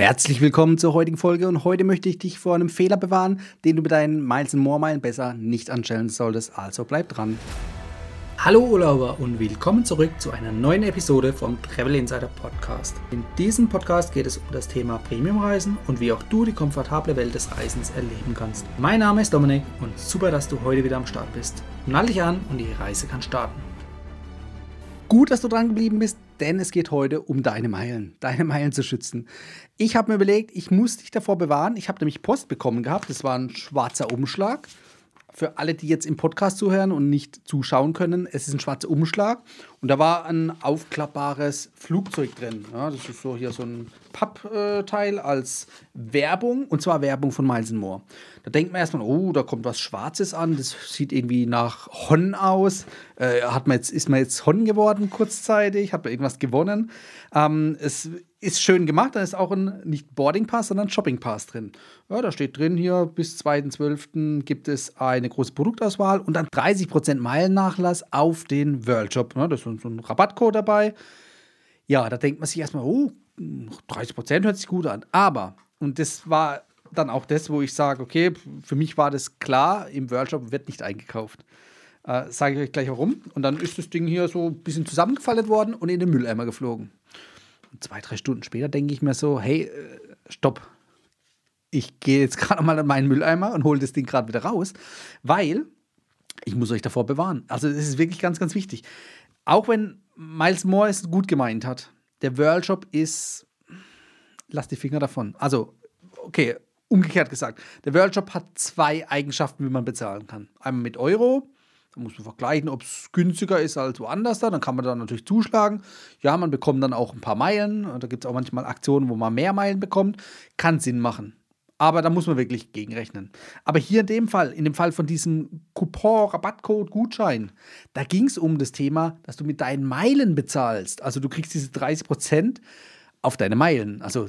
Herzlich willkommen zur heutigen Folge und heute möchte ich dich vor einem Fehler bewahren, den du mit deinen Miles & More Meilen besser nicht anstellen solltest, also bleib dran. Hallo Urlauber und willkommen zurück zu einer neuen Episode vom Travel Insider Podcast. In diesem Podcast geht es um das Thema Premiumreisen und wie auch du die komfortable Welt des Reisens erleben kannst. Mein Name ist Dominik und super, dass du heute wieder am Start bist. Nall dich an und die Reise kann starten. Gut, dass du dran geblieben bist, denn es geht heute um deine Meilen zu schützen. Ich habe mir überlegt, ich muss dich davor bewahren. Ich habe nämlich Post bekommen gehabt, das war ein schwarzer Umschlag. Für alle, die jetzt im Podcast zuhören und nicht zuschauen können, es ist ein schwarzer Umschlag und da war ein aufklappbares Flugzeug drin. Ja, das ist so hier so ein Pappteil als Werbung, und zwar Werbung von Miles & More. Da denkt man erstmal, oh, da kommt was Schwarzes an, das sieht irgendwie nach Hon aus. Ist man jetzt Hon geworden kurzzeitig, hat man irgendwas gewonnen. Es ist schön gemacht, da ist auch ein nicht Boarding Pass, sondern Shopping Pass drin. Ja, da steht drin hier, bis 2.12. gibt es eine große Produktauswahl und dann 30% Meilennachlass auf den World Shop. Ja, da ist so ein Rabattcode dabei. Ja, da denkt man sich erstmal, oh, 30% hört sich gut an. Aber, und das war dann auch das, wo ich sage, okay, für mich war das klar, im World Shop wird nicht eingekauft. Sage ich euch gleich warum. Und dann ist das Ding hier so ein bisschen zusammengefaltet worden und in den Mülleimer geflogen. 2-3 Stunden später denke ich mir so, hey, stopp. Ich gehe jetzt gerade mal in meinen Mülleimer und hole das Ding gerade wieder raus, weil ich muss euch davor bewahren. Also es ist wirklich ganz, ganz wichtig. Auch wenn Miles & More es gut gemeint hat, der World Shop ist, lass die Finger davon. Also, okay, umgekehrt gesagt, der World Shop hat 2 Eigenschaften, wie man bezahlen kann. Einmal mit Euro. Da muss man vergleichen, ob es günstiger ist als woanders da. Dann kann man da natürlich zuschlagen. Ja, man bekommt dann auch ein paar Meilen. Da gibt es auch manchmal Aktionen, wo man mehr Meilen bekommt. Kann Sinn machen. Aber da muss man wirklich gegenrechnen. Aber hier in dem Fall von diesem Coupon, Rabattcode, Gutschein, da ging es um das Thema, dass du mit deinen Meilen bezahlst. Also du kriegst diese 30% auf deine Meilen. Also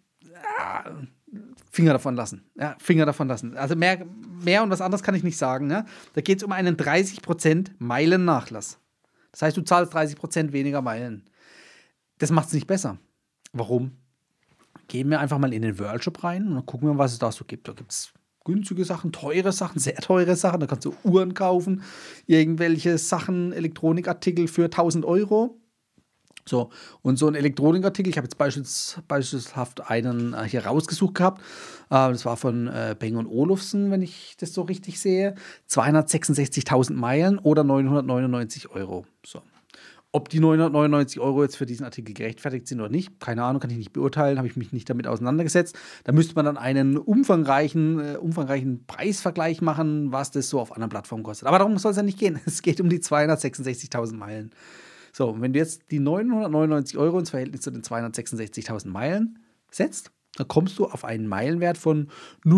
Finger davon lassen. Ja, Finger davon lassen. Also mehr und was anderes kann ich nicht sagen. Ne? Da geht es um einen 30% Meilennachlass. Das heißt, du zahlst 30% weniger Meilen. Das macht es nicht besser. Warum? Gehen wir einfach mal in den World Shop rein und dann gucken wir, was es da so gibt. Da gibt es günstige Sachen, teure Sachen, sehr teure Sachen. Da kannst du Uhren kaufen, irgendwelche Sachen, Elektronikartikel für 1.000 Euro. So, und so ein Elektronikartikel, ich habe jetzt beispielshaft einen hier rausgesucht gehabt, das war von Bang & Olufsen, wenn ich das so richtig sehe, 266.000 Meilen oder 999 Euro. So. Ob die 999 Euro jetzt für diesen Artikel gerechtfertigt sind oder nicht, keine Ahnung, kann ich nicht beurteilen, habe ich mich nicht damit auseinandergesetzt. Da müsste man dann einen umfangreichen Preisvergleich machen, was das so auf anderen Plattformen kostet. Aber darum soll es ja nicht gehen. Es geht um die 266.000 Meilen. So, und wenn du jetzt die 999 Euro ins Verhältnis zu den 266.000 Meilen setzt, dann kommst du auf einen Meilenwert von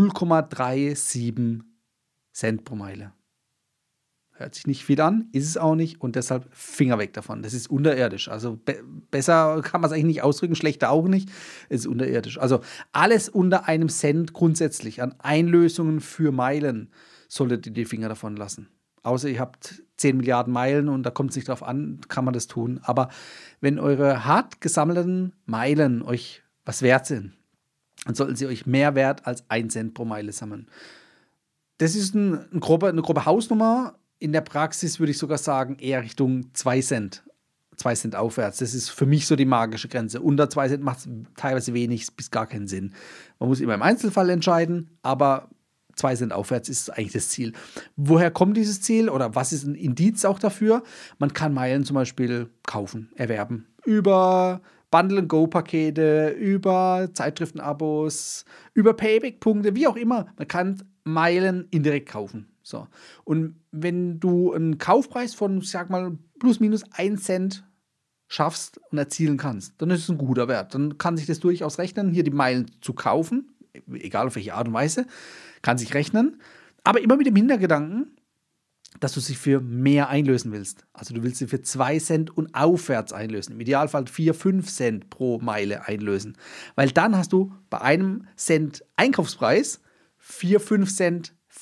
0,37 Cent pro Meile. Hört sich nicht viel an, ist es auch nicht und deshalb Finger weg davon. Das ist unterirdisch. Also besser kann man es eigentlich nicht ausdrücken, schlechter auch nicht. Es ist unterirdisch. Also alles unter einem Cent grundsätzlich an Einlösungen für Meilen solltet ihr die Finger davon lassen. Außer ihr habt 10 Milliarden Meilen und da kommt es nicht drauf an, kann man das tun. Aber wenn eure hart gesammelten Meilen euch was wert sind, dann sollten sie euch mehr wert als 1 Cent pro Meile sammeln. Das ist eine grobe Hausnummer. In der Praxis würde ich sogar sagen, eher Richtung 2 Cent. 2 Cent aufwärts. Das ist für mich so die magische Grenze. Unter 2 Cent macht es teilweise wenig bis gar keinen Sinn. Man muss immer im Einzelfall entscheiden, aber 2 Cent aufwärts ist eigentlich das Ziel. Woher kommt dieses Ziel oder was ist ein Indiz auch dafür? Man kann Meilen zum Beispiel kaufen, erwerben. Über Bundle-and-Go-Pakete, über Zeitschriftenabos, über Payback-Punkte, wie auch immer. Man kann Meilen indirekt kaufen. So. Und wenn du einen Kaufpreis von, ich sag mal, plus minus 1 Cent schaffst und erzielen kannst, dann ist es ein guter Wert. Dann kann sich das durchaus rechnen, hier die Meilen zu kaufen, egal auf welche Art und Weise, kann sich rechnen, aber immer mit dem Hintergedanken, dass du sie für mehr einlösen willst. Also du willst sie für 2 Cent und aufwärts einlösen. Im Idealfall 4-5 Cent pro Meile einlösen. Weil dann hast du bei einem Cent Einkaufspreis 4-5 Cent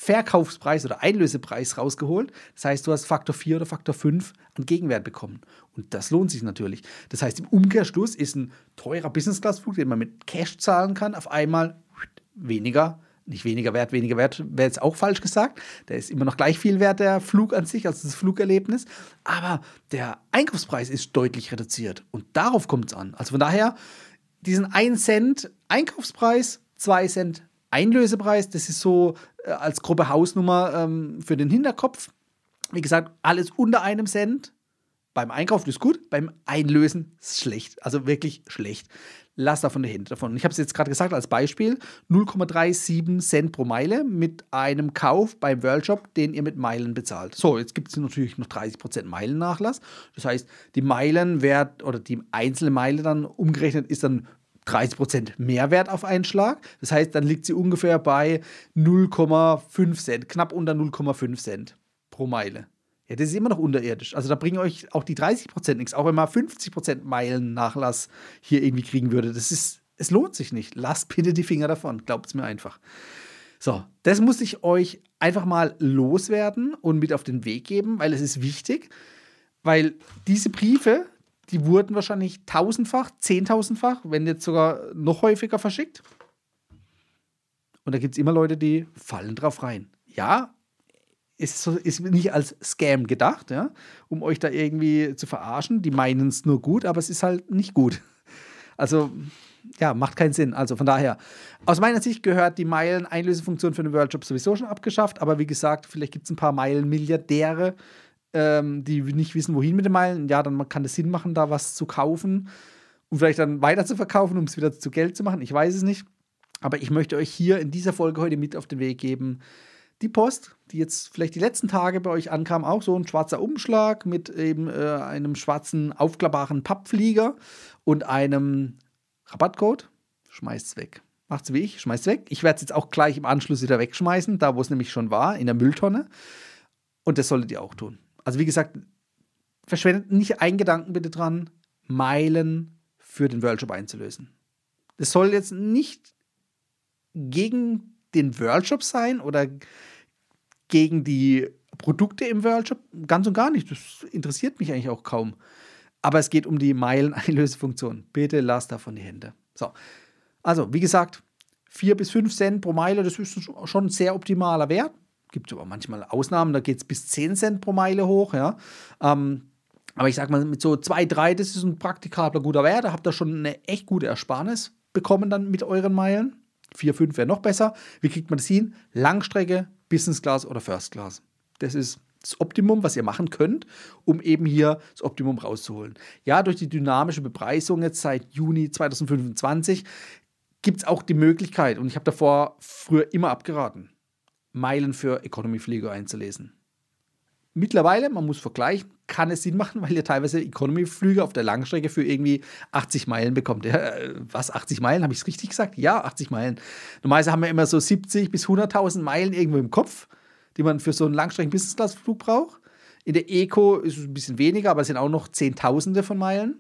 Verkaufspreis oder Einlösepreis rausgeholt. Das heißt, du hast Faktor 4 oder Faktor 5 an Gegenwert bekommen. Und das lohnt sich natürlich. Das heißt, im Umkehrschluss ist ein teurer Business-Class-Flug, den man mit Cash zahlen kann, auf einmal weniger. Nicht weniger wert wäre jetzt auch falsch gesagt. Der ist immer noch gleich viel wert, der Flug an sich, also das Flugerlebnis. Aber der Einkaufspreis ist deutlich reduziert. Und darauf kommt es an. Also von daher, diesen 1 Cent Einkaufspreis, 2 Cent Einlösepreis, das ist so als grobe Hausnummer für den Hinterkopf. Wie gesagt, alles unter 1 Cent. Beim Einkaufen ist gut, beim Einlösen ist schlecht. Also wirklich schlecht. Lass davon davon. Ich habe es jetzt gerade gesagt als Beispiel, 0,37 Cent pro Meile mit einem Kauf beim Worldshop, den ihr mit Meilen bezahlt. So, jetzt gibt es natürlich noch 30% Meilennachlass. Das heißt, die Meilenwert oder die einzelne Meile dann umgerechnet ist dann 30% Mehrwert auf einen Schlag. Das heißt, dann liegt sie ungefähr bei 0,5 Cent, knapp unter 0,5 Cent pro Meile. Ja, das ist immer noch unterirdisch. Also da bringen euch auch die 30% nichts. Auch wenn man 50% Meilennachlass hier irgendwie kriegen würde. Es lohnt sich nicht. Lasst bitte die Finger davon. Glaubt es mir einfach. So, das muss ich euch einfach mal loswerden und mit auf den Weg geben, weil es ist wichtig. Weil diese Briefe, die wurden wahrscheinlich 1000-fach, 10.000-fach, wenn jetzt sogar noch häufiger verschickt. Und da gibt es immer Leute, die fallen drauf rein. Ja, ist nicht als Scam gedacht, ja, um euch da irgendwie zu verarschen. Die meinen es nur gut, aber es ist halt nicht gut. Also, ja, macht keinen Sinn. Also von daher, aus meiner Sicht gehört die Meilen-Einlösefunktion für den Worldshop sowieso schon abgeschafft. Aber wie gesagt, vielleicht gibt es ein paar Meilen-Milliardäre, die nicht wissen, wohin mit den Meilen. Ja, dann kann es Sinn machen, da was zu kaufen und vielleicht dann weiter zu verkaufen, um es wieder zu Geld zu machen. Ich weiß es nicht. Aber ich möchte euch hier in dieser Folge heute mit auf den Weg geben, die Post, die jetzt vielleicht die letzten Tage bei euch ankam, auch so ein schwarzer Umschlag mit eben einem schwarzen aufklappbaren Pappflieger und einem Rabattcode. Schmeißt's weg. Macht's wie ich, schmeißt's weg. Ich werde es jetzt auch gleich im Anschluss wieder wegschmeißen, da wo es nämlich schon war, in der Mülltonne. Und das solltet ihr auch tun. Also wie gesagt, verschwendet nicht einen Gedanken bitte dran, Meilen für den Worldshop einzulösen. Das soll jetzt nicht gegen den Worldshop sein oder gegen die Produkte im Worldshop, ganz und gar nicht. Das interessiert mich eigentlich auch kaum. Aber es geht um die Meilen-Einlösefunktion. Bitte lasst davon die Hände. So, also wie gesagt, 4 bis 5 Cent pro Meile, das ist schon ein sehr optimaler Wert. Gibt aber manchmal Ausnahmen, da geht es bis 10 Cent pro Meile hoch. Ja. Aber ich sag mal, mit so 2, 3, das ist ein praktikabler, guter Wert. Da habt ihr schon eine echt gute Ersparnis bekommen dann mit euren Meilen. 4, 5 wäre noch besser. Wie kriegt man das hin? Langstrecke, Business Class oder First Class. Das ist das Optimum, was ihr machen könnt, um eben hier das Optimum rauszuholen. Ja, durch die dynamische Bepreisung jetzt seit Juni 2025 gibt es auch die Möglichkeit, und ich habe davor früher immer abgeraten, Meilen für Economy-Flieger einzulesen. Mittlerweile, man muss vergleichen, kann es Sinn machen, weil ihr teilweise Economy-Flüge auf der Langstrecke für irgendwie 80 Meilen bekommt. Ja, was, 80 Meilen? Habe ich es richtig gesagt? Ja, 80 Meilen. Normalerweise haben wir immer so 70 bis 100.000 Meilen irgendwo im Kopf, die man für so einen Langstrecken-Business-Class-Flug braucht. In der Eco ist es ein bisschen weniger, aber es sind auch noch Zehntausende von Meilen.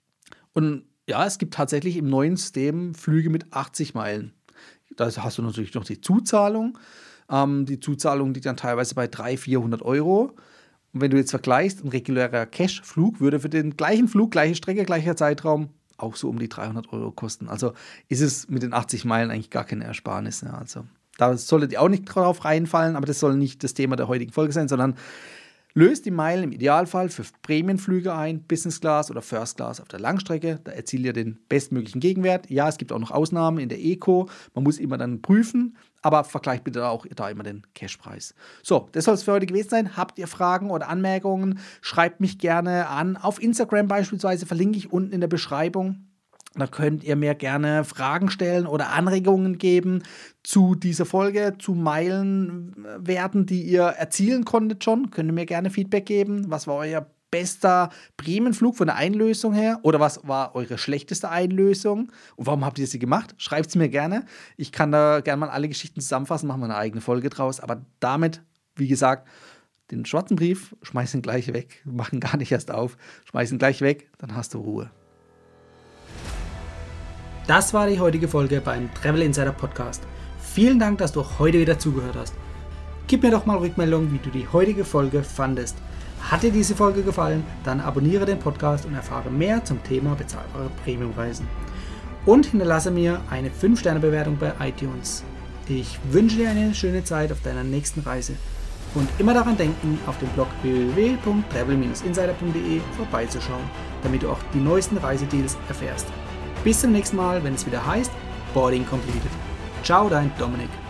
Und ja, es gibt tatsächlich im neuen System Flüge mit 80 Meilen. Da hast du natürlich noch die Zuzahlung. Die Zuzahlung liegt dann teilweise bei 300-400 Euro. Und wenn du jetzt vergleichst, ein regulärer Cash-Flug würde für den gleichen Flug, gleiche Strecke, gleicher Zeitraum auch so um die 300 Euro kosten. Also ist es mit den 80 Meilen eigentlich gar keine Ersparnis. Ja. Also da solltet ihr auch nicht drauf reinfallen, aber das soll nicht das Thema der heutigen Folge sein, sondern löst die Meilen im Idealfall für Prämienflüge ein, Business Class oder First Class auf der Langstrecke. Da erzielt ihr den bestmöglichen Gegenwert. Ja, es gibt auch noch Ausnahmen in der Eco. Man muss immer dann prüfen, aber vergleicht bitte auch da immer den Cashpreis. So, das soll es für heute gewesen sein. Habt ihr Fragen oder Anmerkungen? Schreibt mich gerne an. Auf Instagram beispielsweise verlinke ich unten in der Beschreibung. Da könnt ihr mir gerne Fragen stellen oder Anregungen geben zu dieser Folge, zu Meilenwerten, die ihr erzielen konntet schon. Könnt ihr mir gerne Feedback geben. Was war euer bester Prämienflug von der Einlösung her? Oder was war eure schlechteste Einlösung? Und warum habt ihr sie gemacht? Schreibt es mir gerne. Ich kann da gerne mal alle Geschichten zusammenfassen, machen wir eine eigene Folge draus. Aber damit, wie gesagt, den schwarzen Brief, schmeiß ihn gleich weg. Machen gar nicht erst auf. Schmeiß ihn gleich weg, dann hast du Ruhe. Das war die heutige Folge beim Travel Insider Podcast. Vielen Dank, dass du heute wieder zugehört hast. Gib mir doch mal Rückmeldung, wie du die heutige Folge fandest. Hat dir diese Folge gefallen, dann abonniere den Podcast und erfahre mehr zum Thema bezahlbare Premiumreisen. Und hinterlasse mir eine 5-Sterne-Bewertung bei iTunes. Ich wünsche dir eine schöne Zeit auf deiner nächsten Reise. Und immer daran denken, auf dem Blog www.travel-insider.de vorbeizuschauen, damit du auch die neuesten Reisedeals erfährst. Bis zum nächsten Mal, wenn es wieder heißt Boarding Completed. Ciao, dein Dominik.